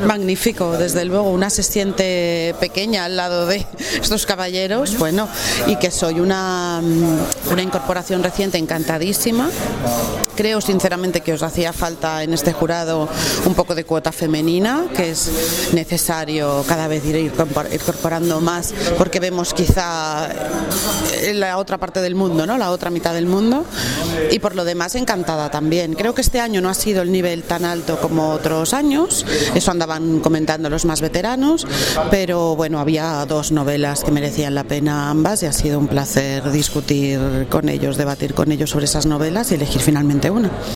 Magnífico, desde luego, una se siente pequeña al lado de estos caballeros, bueno, y que soy una incorporación reciente encantadísima. Creo sinceramente que os hacía falta en este jurado un poco de cuota femenina, que es necesario cada vez ir incorporando más, porque vemos quizá la otra parte del mundo, ¿no? La otra mitad del mundo, y por lo demás encantada también. Creo que este año no ha sido el nivel tan alto como otros años, eso andaban comentando los más veteranos, pero bueno, había dos novelas que merecían la pena ambas y ha sido un placer discutir con ellos, debatir con ellos sobre esas novelas y elegir finalmente una.